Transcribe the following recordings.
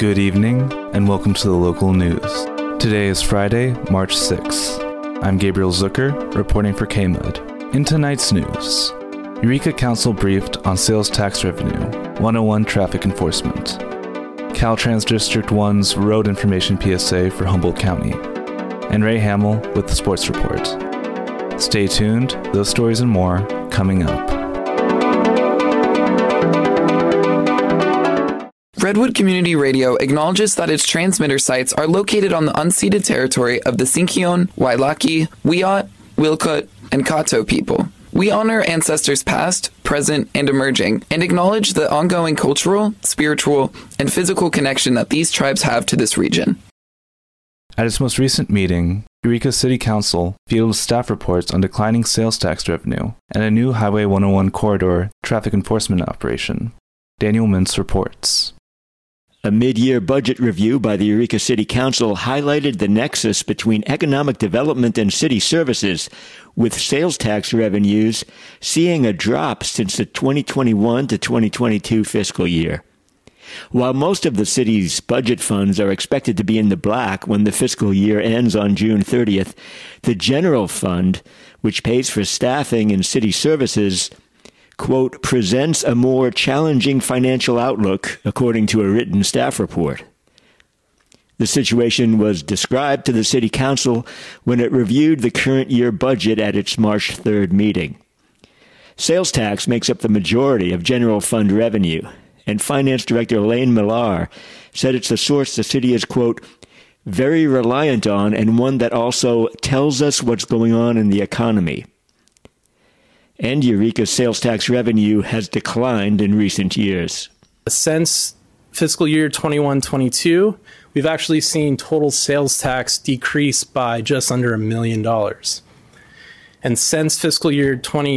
Good evening, and welcome to the local news. Today is Friday, March 6th. I'm Gabriel Zucker, reporting for KMUD. In tonight's news, Eureka Council briefed on sales tax revenue, 101 traffic enforcement, Caltrans District 1's road information PSA for Humboldt County, and Ray Hamill with the sports report. Stay tuned, those stories and more coming up. Redwood Community Radio acknowledges that its transmitter sites are located on the unceded territory of the Sinkyone, Wailaki, Wiyot, Wilkut, and Kato people. We honor ancestors past, present, and emerging, and acknowledge the ongoing cultural, spiritual, and physical connection that these tribes have to this region. At its most recent meeting, Eureka City Council fielded staff reports on declining sales tax revenue and a new Highway 101 corridor traffic enforcement operation. Daniel Mintz reports. A mid-year budget review by the Eureka City Council highlighted the nexus between economic development and city services, with sales tax revenues seeing a drop since the 2021 to 2022 fiscal year. While most of the city's budget funds are expected to be in the black when the fiscal year ends on June 30th, the general fund, which pays for staffing and city services, quote, presents a more challenging financial outlook, according to a written staff report. The situation was described to the City Council when it reviewed the current year budget at its March 3rd meeting. Sales tax makes up the majority of general fund revenue, and Finance Director Lane Millar said it's a source the city is, quote, very reliant on and one that also tells us what's going on in the economy. And Eureka's sales tax revenue has declined in recent years. Since fiscal year 21-22, we've actually seen total sales tax decrease by just under $1 million. And since fiscal year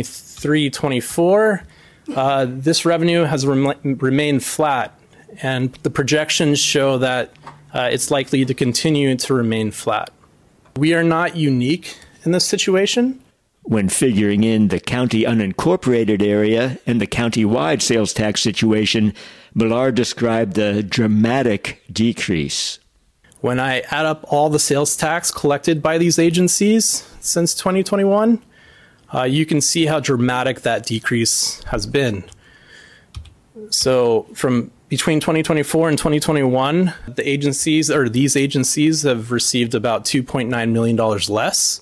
23-24, this revenue has remained flat, and the projections show that it's likely to continue to remain flat. We are not unique in this situation. When figuring in the county unincorporated area and the county-wide sales tax situation, Millar described a dramatic decrease. When I add up all the sales tax collected by these agencies since 2021, you can see how dramatic that decrease has been. So from between 2024 and 2021, these agencies have received about $2.9 million less.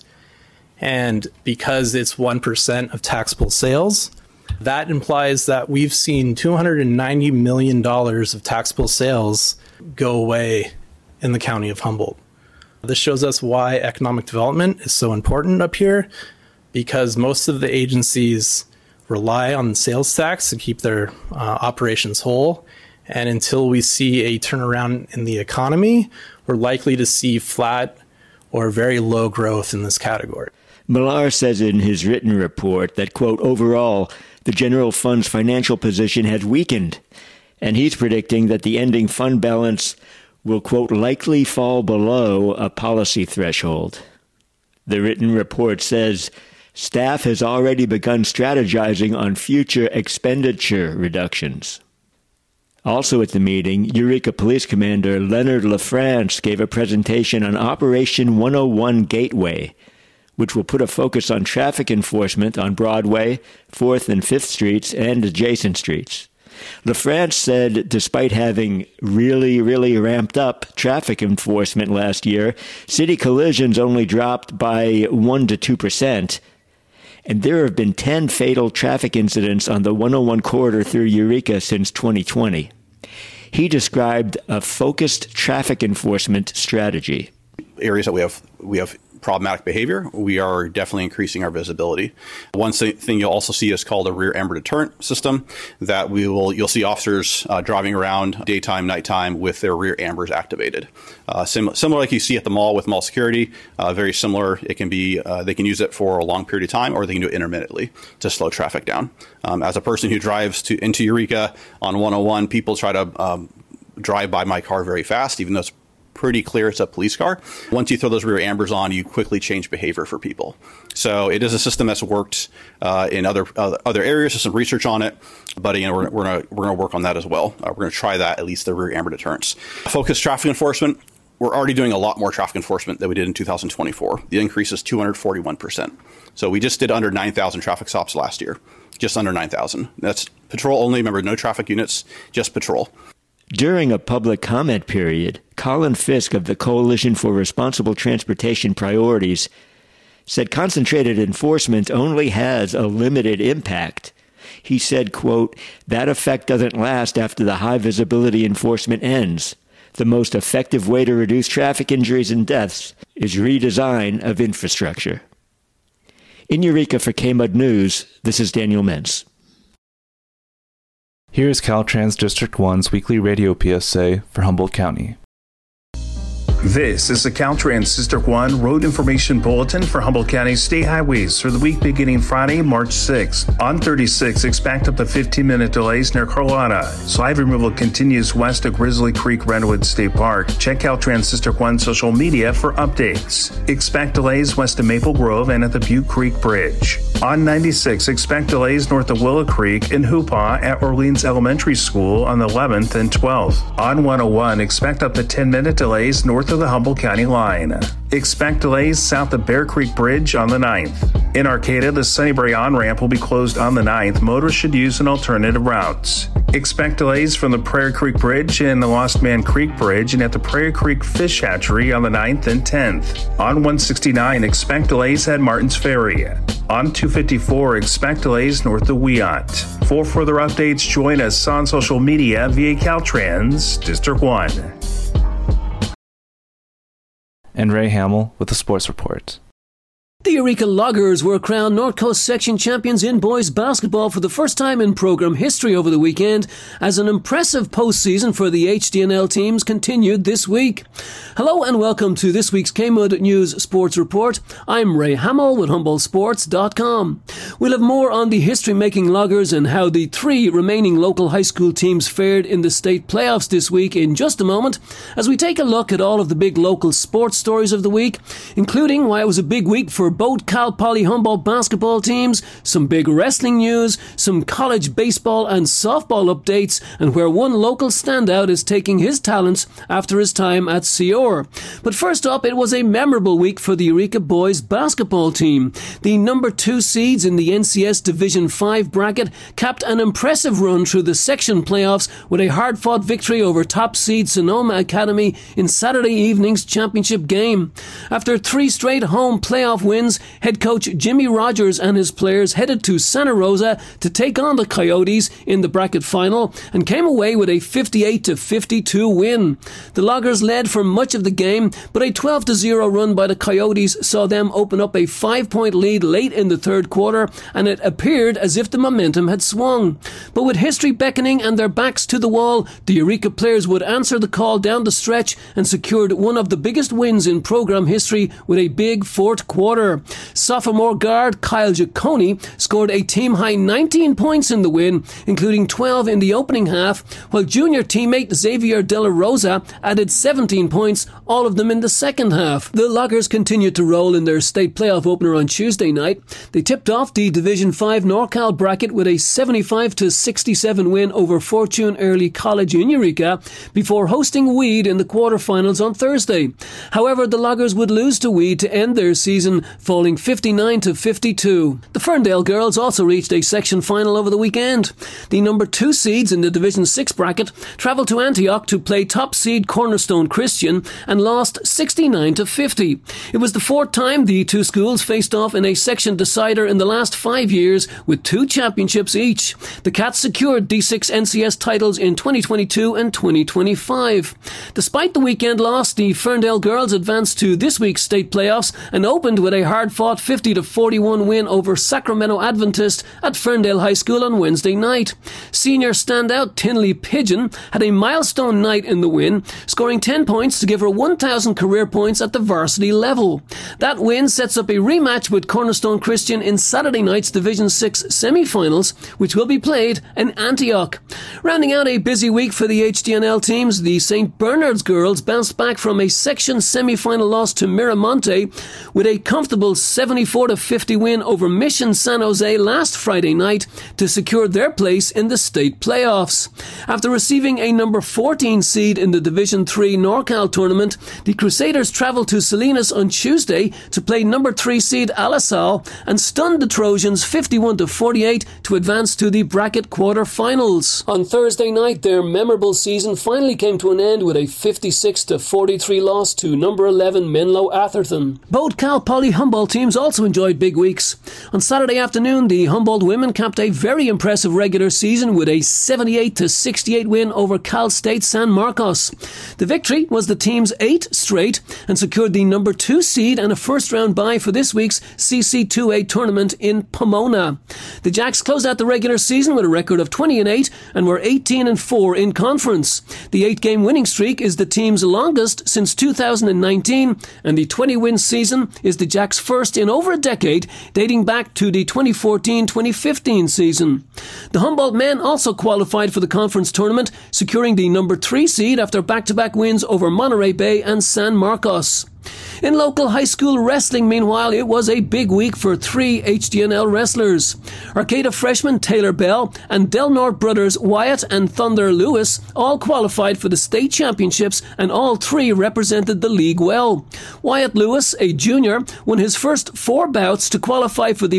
And because it's 1% of taxable sales, that implies that we've seen $290 million of taxable sales go away in the county of Humboldt. This shows us why economic development is so important up here, because most of the agencies rely on sales tax to keep their operations whole. And until we see a turnaround in the economy, we're likely to see flat or very low growth in this category. Millar says in his written report that, quote, overall, the general fund's financial position has weakened, and he's predicting that the ending fund balance will, quote, likely fall below a policy threshold. The written report says staff has already begun strategizing on future expenditure reductions. Also at the meeting, Eureka Police Commander Leonard LaFrance gave a presentation on Operation 101 Gateway, which will put a focus on traffic enforcement on Broadway, 4th and 5th Streets, and adjacent streets. LaFrance said despite having really ramped up traffic enforcement last year, city collisions only dropped by 1 to 2%, and there have been 10 fatal traffic incidents on the 101 corridor through Eureka since 2020. He described a focused traffic enforcement strategy. Areas that we have problematic behavior, we are definitely increasing our visibility. One thing you'll also see is called a rear amber deterrent system, that you'll see officers driving around daytime, nighttime with their rear ambers activated. Similar like you see at the mall with mall security, very similar. It can be, they can use it for a long period of time, or they can do it intermittently to slow traffic down. As a person who drives into Eureka on 101, people try to drive by my car very fast, even though it's pretty clear it's a police car. Once you throw those rear ambers on, you quickly change behavior for people. So it is a system that's worked in other areas. There's some research on it, but we're going to work on that as well. We're going to try that, at least the rear amber deterrence. Focused traffic enforcement. We're already doing a lot more traffic enforcement than we did in 2024. The increase is 241%. So we just did under 9,000 traffic stops last year, just under 9,000. That's patrol only. Remember, no traffic units, just patrol. During a public comment period, Colin Fisk of the Coalition for Responsible Transportation Priorities said concentrated enforcement only has a limited impact. He said, quote, "That effect doesn't last after the high visibility enforcement ends. The most effective way to reduce traffic injuries and deaths is redesign of infrastructure." In Eureka for KMUD News, this is Daniel Mentz. Here is Caltrans District 1's weekly radio PSA for Humboldt County. This is the Caltrans District 1 Road Information Bulletin for Humboldt County State Highways for the week beginning Friday, March 6th. On 36, expect up to 15-minute delays near Carlotta. Slide removal continues west of Grizzly Creek Redwood State Park. Check Caltrans District 1 social media for updates. Expect delays west of Maple Grove and at the Butte Creek Bridge. On 96, expect delays north of Willow Creek and Hoopaw at Orleans Elementary School on the 11th and 12th. On 101, expect up to 10-minute delays north of the Humboldt County line. Expect delays south of Bear Creek Bridge on the 9th. In Arcata, the Sunnybury on-ramp will be closed on the 9th. Motorists should use an alternative routes. Expect delays from the Prairie Creek Bridge and the Lost Man Creek Bridge and at the Prairie Creek Fish Hatchery on the 9th and 10th. On 169, expect delays at Martins Ferry. On 254, expect delays north of Wiat. For further updates, join us on social media via Caltrans District 1. And Ray Hamill with the sports report. The Eureka Loggers were crowned North Coast Section champions in boys basketball for the first time in program history over the weekend, as an impressive postseason for the HDNL teams continued this week. Hello and welcome to this week's KMUD News Sports Report. I'm Ray Hamill with HumboldtSports.com. We'll have more on the history-making Loggers and how the three remaining local high school teams fared in the state playoffs this week in just a moment, as we take a look at all of the big local sports stories of the week, including why it was a big week for both Cal Poly Humboldt basketball teams, some big wrestling news, some college baseball and softball updates, and where one local standout is taking his talents after his time at CR. But first up, it was a memorable week for the Eureka boys basketball team. The number 2 seeds in the NCS Division 5 bracket capped an impressive run through the section playoffs with a hard-fought victory over top seed Sonoma Academy in Saturday evening's championship game. After 3 straight home playoff wins, head coach Jimmy Rogers and his players headed to Santa Rosa to take on the Coyotes in the bracket final and came away with a 58-52 win. The Loggers led for much of the game, but a 12-0 run by the Coyotes saw them open up a 5-point lead late in the third quarter, and it appeared as if the momentum had swung. But with history beckoning and their backs to the wall, the Eureka players would answer the call down the stretch and secured one of the biggest wins in program history with a big fourth quarter. Sophomore guard Kyle Giacone scored a team-high 19 points in the win, including 12 in the opening half, while junior teammate Xavier De La Rosa added 17 points, all of them in the second half. The Loggers continued to roll in their state playoff opener on Tuesday night. They tipped off the Division 5 NorCal bracket with a 75-67 win over Fortune Early College in Eureka before hosting Weed in the quarterfinals on Thursday. However, the Loggers would lose to Weed to end their season, falling 59-52. The Ferndale girls also reached a section final over the weekend. The number 2 seeds in the Division 6 bracket travelled to Antioch to play top seed Cornerstone Christian and lost 69-50. It was the 4th time the two schools faced off in a section decider in the last 5 years, with 2 championships each. The Cats secured D6 NCS titles in 2022 and 2025. Despite the weekend loss, the Ferndale girls advanced to this week's state playoffs and opened with a hard-fought 50-41 win over Sacramento Adventist at Ferndale High School on Wednesday night. Senior standout Tinley Pigeon had a milestone night in the win, scoring 10 points to give her 1,000 career points at the varsity level. That win sets up a rematch with Cornerstone Christian in Saturday night's Division 6 semi-finals, which will be played in Antioch. Rounding out a busy week for the HDNL teams, the St. Bernard's girls bounced back from a section semi-final loss to Miramonte with a comfortable 74-50 win over Mission San Jose last Friday night to secure their place in the state playoffs. After receiving a number 14 seed in the Division 3 NorCal tournament, the Crusaders travelled to Salinas on Tuesday to play number 3 seed Alisal and stunned the Trojans 51-48 to advance to the bracket quarter-finals. On Thursday night, their memorable season finally came to an end with a 56-43 loss to number 11 Menlo Atherton. Both Cal Poly Humboldt teams also enjoyed big weeks. On Saturday afternoon, the Humboldt women capped a very impressive regular season with a 78-68 win over Cal State San Marcos. The victory was the team's 8th straight and secured the number 2 seed and a first-round bye for this week's CC2A tournament in Pomona. The Jacks closed out the regular season with a record of 20-8 and were 18-4 in conference. The 8-game winning streak is the team's longest since 2019, and the 20-win season is the Jacks' first in over a decade, dating back to the 2014-2015 season. The Humboldt men also qualified for the conference tournament, securing the number 3 seed after back-to-back wins over Monterey Bay and San Marcos. In local high school wrestling, meanwhile, it was a big week for 3 HDNL wrestlers. Arcata freshman Taylor Bell and Del Norte brothers Wyatt and Thunder Lewis all qualified for the state championships, and all 3 represented the league well. Wyatt Lewis, a junior, won his first 4 bouts to qualify for the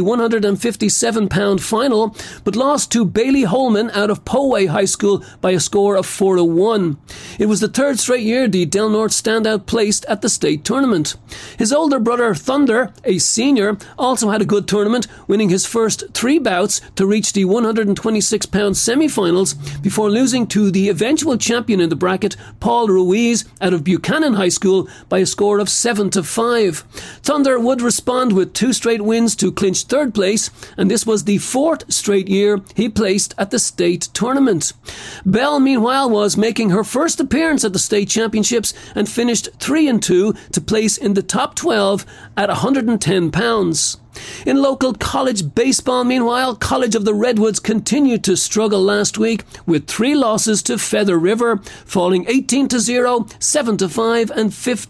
157-pound final, but lost to Bailey Holman out of Poway High School by a score of 4-1. It was the 3rd straight year the Del Norte standout placed at the state tournament. His older brother Thunder, a senior, also had a good tournament, winning his first 3 bouts to reach the 126-pound semi-finals before losing to the eventual champion in the bracket, Paul Ruiz, out of Buchanan High School by a score of 7-5. Thunder would respond with 2 straight wins to clinch 3rd place, and this was the 4th straight year he placed at the state tournament. Bell, meanwhile, was making her first appearance at the state championships and finished 3-2 to place in the top 12 at 110 pounds. In local college baseball, meanwhile, College of the Redwoods continued to struggle last week with 3 losses to Feather River, falling 18-0, 7-5, and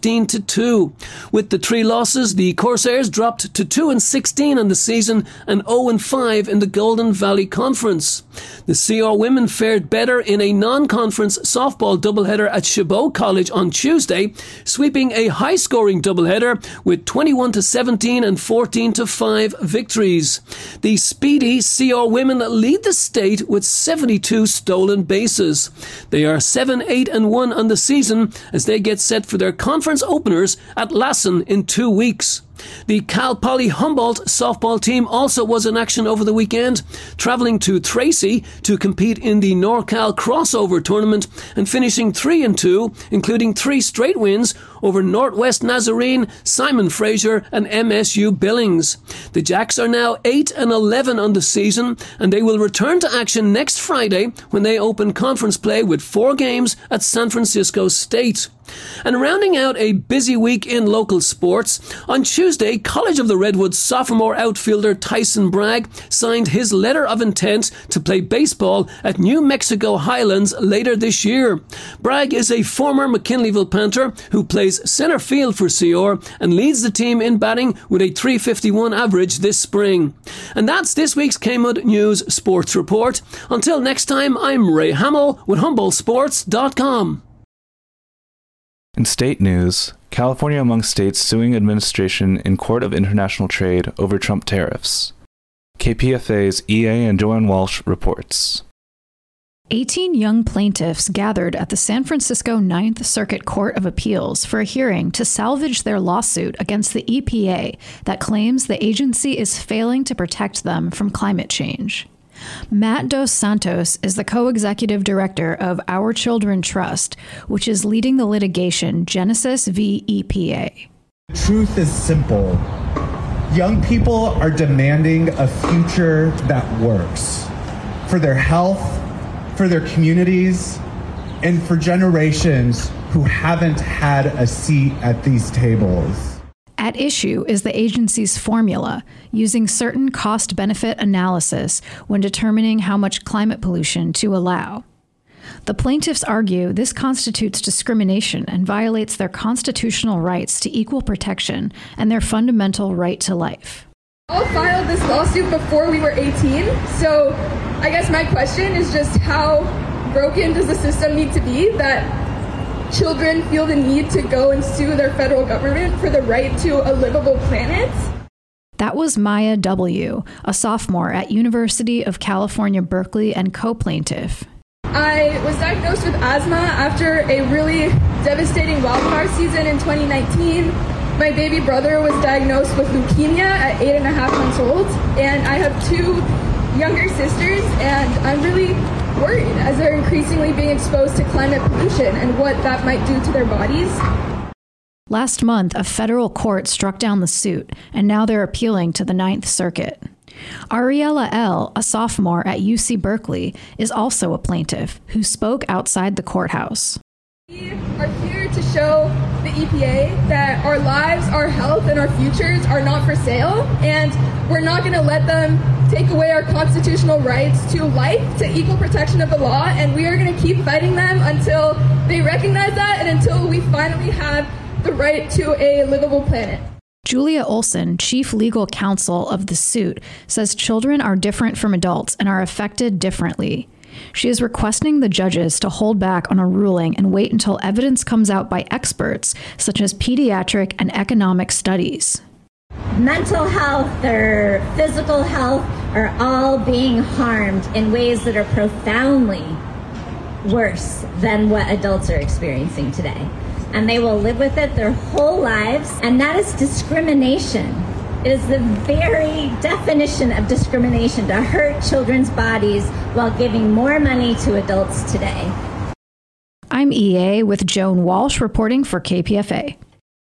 15-2. With the 3 losses, the Corsairs dropped to 2-16 on the season and 0-5 in the Golden Valley Conference. The CR women fared better in a non-conference softball doubleheader at Chabot College on Tuesday, sweeping a high-scoring doubleheader with 21-17 and 14-5 victories. The speedy CR women lead the state with 72 stolen bases. They are 7-8-1 on the season as they get set for their conference openers at Lassen in 2 weeks. The Cal Poly Humboldt softball team also was in action over the weekend, travelling to Tracy to compete in the NorCal crossover tournament and finishing 3-2, including 3 straight wins over Northwest Nazarene, Simon Fraser and MSU Billings. The Jacks are now 8-11 on the season, and they will return to action next Friday when they open conference play with 4 games at San Francisco State. And rounding out a busy week in local sports, on Tuesday, College of the Redwoods sophomore outfielder Tyson Bragg signed his letter of intent to play baseball at New Mexico Highlands later this year. Bragg is a former McKinleyville Panther who plays center field for CR and leads the team in batting with a .351 average this spring. And that's this week's KMUD News Sports Report. Until next time, I'm Ray Hamill with HumboldtSports.com. In state news, California among states suing administration in Court of International Trade over Trump tariffs. KPFA's EA and Joanne Walsh reports. 18 young plaintiffs gathered at the San Francisco Ninth Circuit Court of Appeals for a hearing to salvage their lawsuit against the EPA that claims the agency is failing to protect them from climate change. Matt Dos Santos is the co-executive director of Our Children Trust, which is leading the litigation Genesis v. EPA. Truth is simple. Young people are demanding a future that works for their health, for their communities, and for generations who haven't had a seat at these tables. At issue is the agency's formula, using certain cost-benefit analysis when determining how much climate pollution to allow. The plaintiffs argue this constitutes discrimination and violates their constitutional rights to equal protection and their fundamental right to life. All filed this lawsuit before we were 18, so I guess my question is just how broken does the system need to be that children feel the need to go and sue their federal government for the right to a livable planet? That was Maya W., a sophomore at University of California, Berkeley, and co-plaintiff. I was diagnosed with asthma after a really devastating wildfire season in 2019. My baby brother was diagnosed with leukemia at 8.5 months old, and I have 2 younger sisters, and I'm really worried as they're increasingly being exposed to climate pollution and what that might do to their bodies. Last month, a federal court struck down the suit, and now they're appealing to the Ninth Circuit. Ariella L., a sophomore at UC Berkeley, is also a plaintiff who spoke outside the courthouse. We are here to show the EPA that our lives, our health, and our futures are not for sale, and we're not going to let them take away our constitutional rights to life, to equal protection of the law, and we are going to keep fighting them until they recognize that and until we finally have the right to a livable planet. Julia Olson, chief legal counsel of the suit, says children are different from adults and are affected differently. She is requesting the judges to hold back on a ruling and wait until evidence comes out by experts, such as pediatric and economic studies. Mental health or physical health are all being harmed in ways that are profoundly worse than what adults are experiencing today. And they will live with it their whole lives, and that is discrimination. It is the very definition of discrimination to hurt children's bodies while giving more money to adults today. I'm EA with Joan Walsh reporting for KPFA.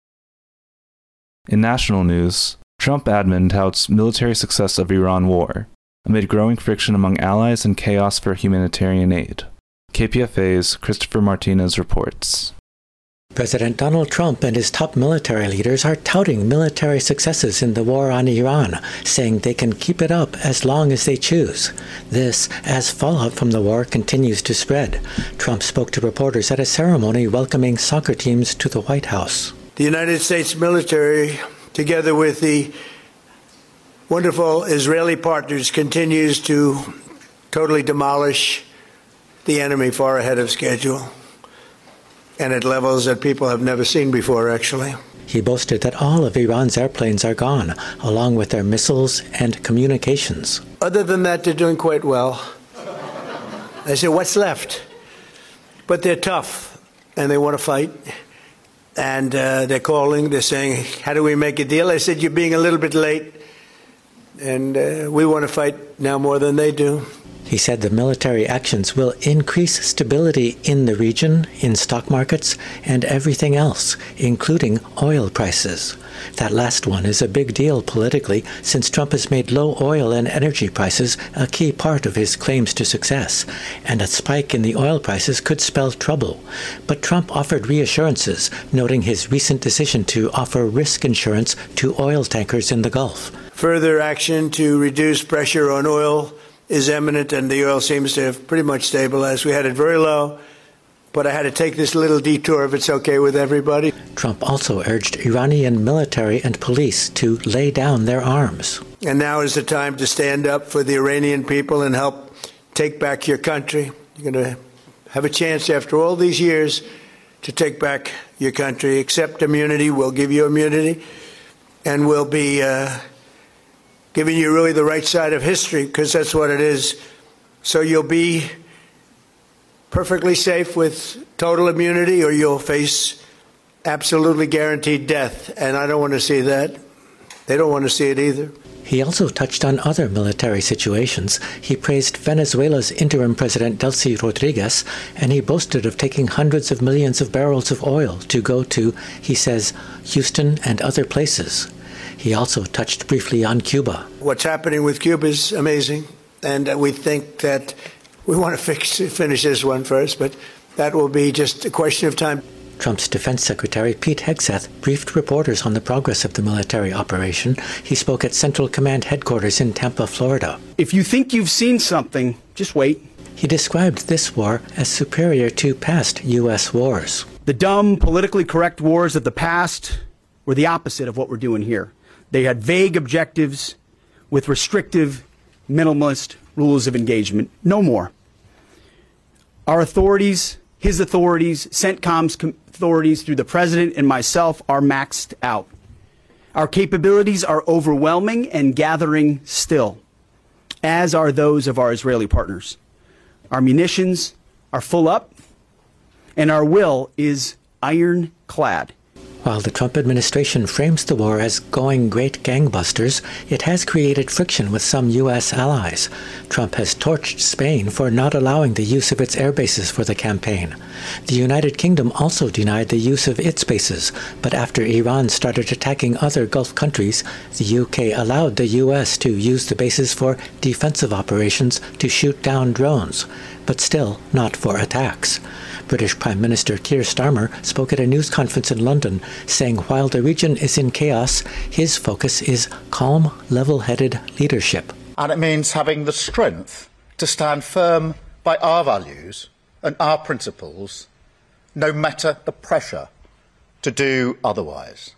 In national news, Trump admin touts military success of Iran war, amid growing friction among allies and chaos for humanitarian aid. KPFA's Christopher Martinez reports. President Donald Trump and his top military leaders are touting military successes in the war on Iran, saying they can keep it up as long as they choose. This, as fallout from the war continues to spread. Trump spoke to reporters at a ceremony welcoming soccer teams to the White House. The United States military, together with the wonderful Israeli partners, continues to totally demolish the enemy far ahead of schedule, and at levels that people have never seen before, actually. He boasted that all of Iran's airplanes are gone, along with their missiles and communications. Other than that, they're doing quite well. I said, what's left? But they're tough, and they want to fight. And they're calling, they're saying, how do we make a deal? I said, you're being a little bit late, and we want to fight now more than they do. He said the military actions will increase stability in the region, in stock markets, and everything else, including oil prices. That last one is a big deal politically, since Trump has made low oil and energy prices a key part of his claims to success, and a spike in the oil prices could spell trouble. But Trump offered reassurances, noting his recent decision to offer risk insurance to oil tankers in the Gulf. Further action to reduce pressure on oil is imminent, and the oil seems to have pretty much stabilized. We had it very low, but I had to take this little detour if it's okay with everybody. Trump also urged Iranian military and police to lay down their arms. And now is the time to stand up for the Iranian people and help take back your country. You're going to have a chance after all these years to take back your country. Accept immunity. We'll give you immunity, and we'll be giving you really the right side of history, because that's what it is. So you'll be perfectly safe with total immunity, or you'll face absolutely guaranteed death. And I don't want to see that. They don't want to see it either. He also touched on other military situations. He praised Venezuela's interim president Delcy Rodriguez, and he boasted of taking hundreds of millions of barrels of oil to go to, he says, Houston and other places. He also touched briefly on Cuba. What's happening with Cuba is amazing, and we think that we want to finish this one first, but that will be just a question of time. Trump's Defense Secretary Pete Hegseth briefed reporters on the progress of the military operation. He spoke at Central Command headquarters in Tampa, Florida. If you think you've seen something, just wait. He described this war as superior to past U.S. wars. The dumb, politically correct wars of the past were the opposite of what we're doing here. They had vague objectives with restrictive, minimalist rules of engagement. No more. Our authorities, his authorities, CENTCOM's authorities through the president and myself are maxed out. Our capabilities are overwhelming and gathering still, as are those of our Israeli partners. Our munitions are full up, and our will is ironclad. While the Trump administration frames the war as going great gangbusters, it has created friction with some U.S. allies. Trump has torched Spain for not allowing the use of its air bases for the campaign. The United Kingdom also denied the use of its bases, but after Iran started attacking other Gulf countries, the UK allowed the U.S. to use the bases for defensive operations to shoot down drones, but still not for attacks. British Prime Minister Keir Starmer spoke at a news conference in London, saying while the region is in chaos, his focus is calm, level-headed leadership. And it means having the strength to stand firm by our values and our principles, no matter the pressure to do otherwise.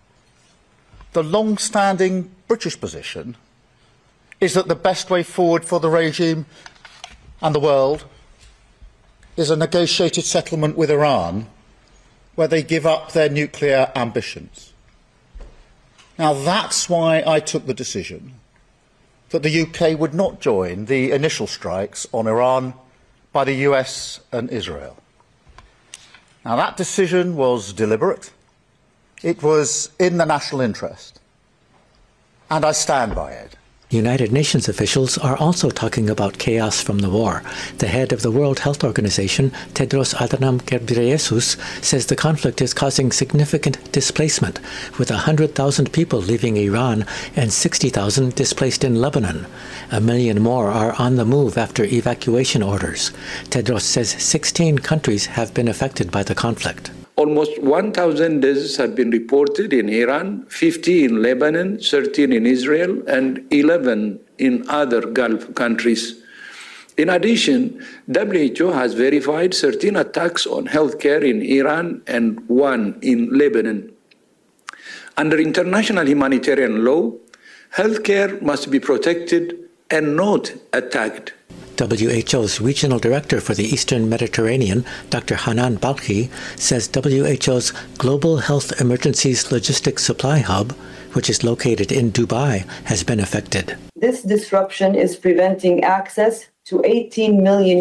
The long-standing British position is that the best way forward for the regime and the world is a negotiated settlement with Iran where they give up their nuclear ambitions. Now, that's why I took the decision that the UK would not join the initial strikes on Iran by the US and Israel. Now, that decision was deliberate. It was in the national interest, and I stand by it. United Nations officials are also talking about chaos from the war. The head of the World Health Organization, Tedros Adhanom Ghebreyesus, says the conflict is causing significant displacement, with 100,000 people leaving Iran and 60,000 displaced in Lebanon. 1 million more are on the move after evacuation orders. Tedros says 16 countries have been affected by the conflict. Almost 1,000 deaths have been reported in Iran, 50 in Lebanon, 13 in Israel, and 11 in other Gulf countries. In addition, WHO has verified 13 attacks on healthcare in Iran and 1 in Lebanon. Under international humanitarian law, healthcare must be protected and not attacked. WHO's regional director for the Eastern Mediterranean, Dr. Hanan Balkhi, says WHO's Global Health Emergencies Logistics Supply Hub, which is located in Dubai, has been affected. This disruption is preventing access to $18 million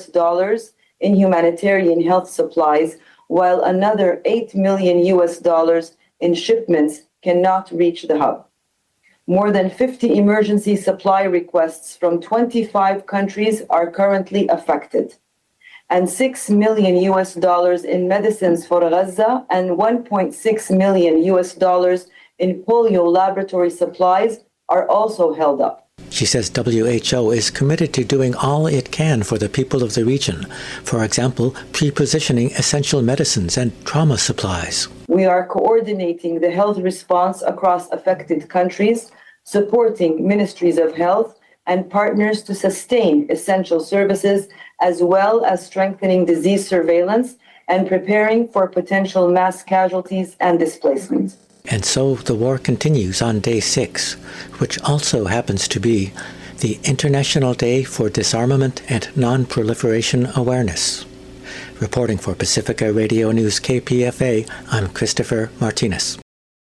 in humanitarian health supplies, while another $8 million in shipments cannot reach the hub. More than 50 emergency supply requests from 25 countries are currently affected. And $6 million in medicines for Gaza and $1.6 million in polio laboratory supplies are also held up. She says WHO is committed to doing all it can for the people of the region. For example, pre-positioning essential medicines and trauma supplies. We are coordinating the health response across affected countries, supporting ministries of health and partners to sustain essential services, as well as strengthening disease surveillance and preparing for potential mass casualties and displacement. And so the war continues on day 6, which also happens to be the International Day for Disarmament and Non-Proliferation Awareness. Reporting for Pacifica Radio News KPFA, I'm Christopher Martinez.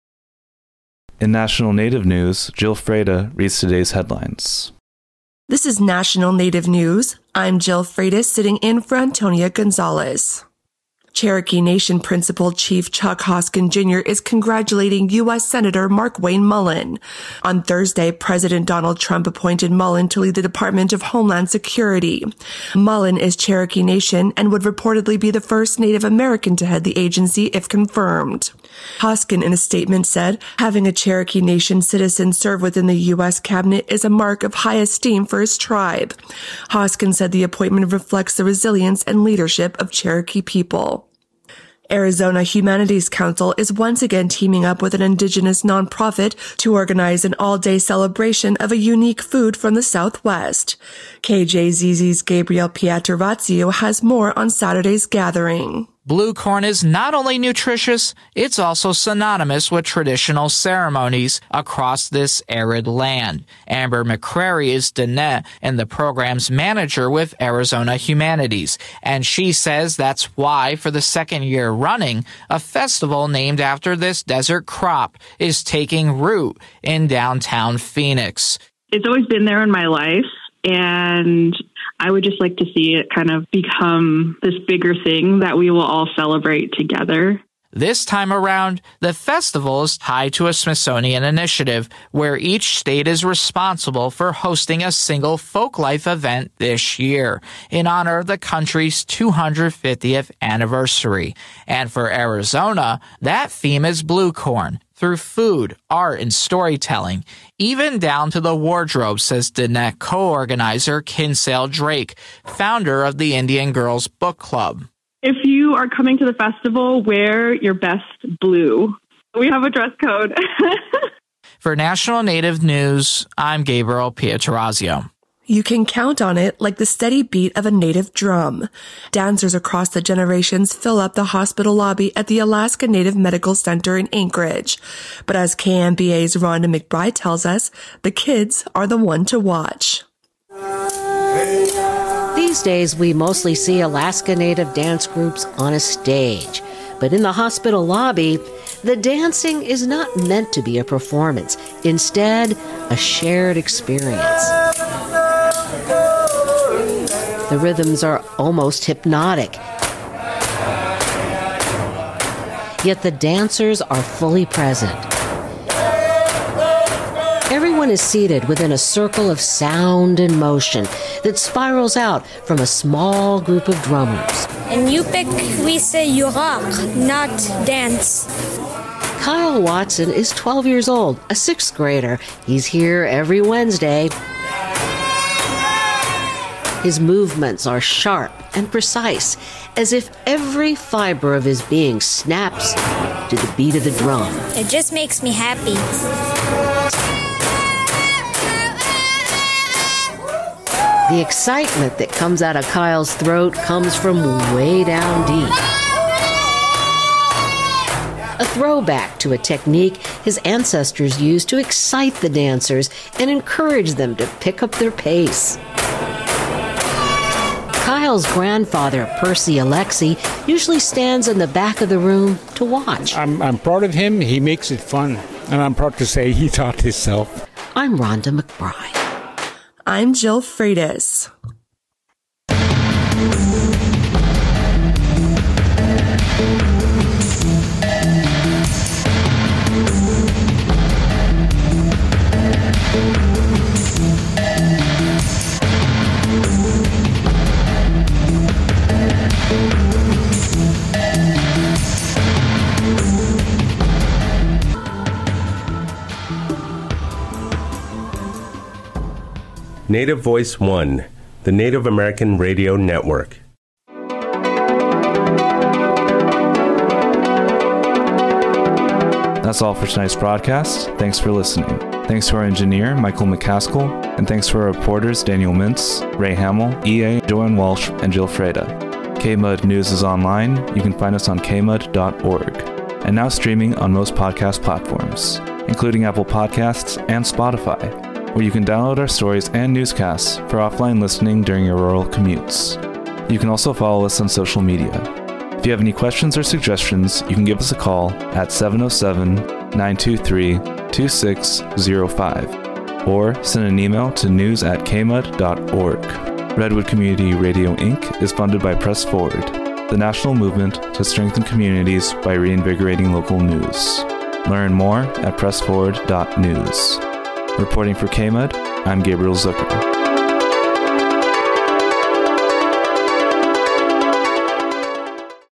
In National Native News, Jill Freda reads today's headlines. This is National Native News. I'm Jill Freda sitting in for Antonia Gonzalez. Cherokee Nation Principal Chief Chuck Hoskin Jr. is congratulating U.S. Senator Markwayne Mullin. On Thursday, President Donald Trump appointed Mullin to lead the Department of Homeland Security. Mullin is Cherokee Nation and would reportedly be the first Native American to head the agency if confirmed. Hoskin, in a statement, said, having a Cherokee Nation citizen serve within the U.S. cabinet is a mark of high esteem for his tribe. Hoskin said the appointment reflects the resilience and leadership of Cherokee people. Arizona Humanities Council is once again teaming up with an indigenous nonprofit to organize an all-day celebration of a unique food from the Southwest. KJZZ's Gabriel Pietrorazio has more on Saturday's gathering. Blue corn is not only nutritious, it's also synonymous with traditional ceremonies across this arid land. Amber McCrary is Diné and the program's manager with Arizona Humanities, and she says that's why, for the second year running, a festival named after this desert crop is taking root in downtown Phoenix. It's always been there in my life, and I would just like to see it kind of become this bigger thing that we will all celebrate together. This time around, the festival is tied to a Smithsonian initiative where each state is responsible for hosting a single folklife event this year in honor of the country's 250th anniversary. And for Arizona, that theme is blue corn. Through food, art, and storytelling, even down to the wardrobe, says Diné co-organizer Kinsale Drake, founder of the Indian Girls Book Club. If you are coming to the festival, wear your best blue. We have a dress code. For National Native News, I'm Gabriel Pietrorazio. You can count on it like the steady beat of a native drum. Dancers across the generations fill up the hospital lobby at the Alaska Native Medical Center in Anchorage. But as KMBA's Rhonda McBride tells us, the kids are the one to watch. These days, we mostly see Alaska Native dance groups on a stage. But in the hospital lobby, the dancing is not meant to be a performance. Instead, a shared experience. The rhythms are almost hypnotic. Yet the dancers are fully present. Everyone is seated within a circle of sound and motion that spirals out from a small group of drummers. In Yupik, we say you rock, not dance. Kyle Watson is 12 years old, a 6th grader. He's here every Wednesday. His movements are sharp and precise, as if every fiber of his being snaps to the beat of the drum. It just makes me happy. The excitement that comes out of Kyle's throat comes from way down deep. A throwback to a technique his ancestors used to excite the dancers and encourage them to pick up their pace. Kyle's grandfather, Percy Alexi, usually stands in the back of the room to watch. I'm proud of him. He makes it fun. And I'm proud to say he taught himself. I'm Rhonda McBride. I'm Jill Freitas. Native Voice One, the Native American Radio Network. That's all for tonight's broadcast. Thanks for listening. Thanks to our engineer, Michael McCaskill, and thanks to our reporters, Daniel Mintz, Ray Hamill, EA, Joanne Walsh, and Jill Freda. KMUD News is online. You can find us on kmud.org. And now streaming on most podcast platforms, including Apple Podcasts and Spotify, where you can download our stories and newscasts for offline listening during your rural commutes. You can also follow us on social media. If you have any questions or suggestions, you can give us a call at 707-923-2605 or send an email to news@kmud.org. Redwood Community Radio Inc. is funded by Press Forward. the national movement to strengthen communities by reinvigorating local news. Learn more at pressforward.news. Reporting for KMUD, I'm Gabriel Zucker.